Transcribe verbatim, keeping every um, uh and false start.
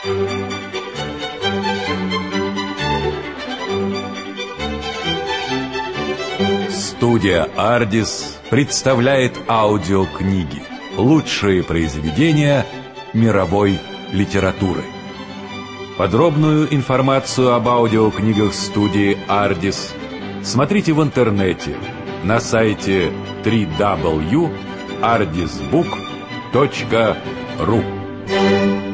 Студия «Ардис» представляет аудиокниги. Лучшие произведения мировой литературы. Подробную информацию об аудиокнигах студии «Ардис» смотрите в интернете на сайте дабл ю дабл ю дабл ю точка ардисбук точка ру.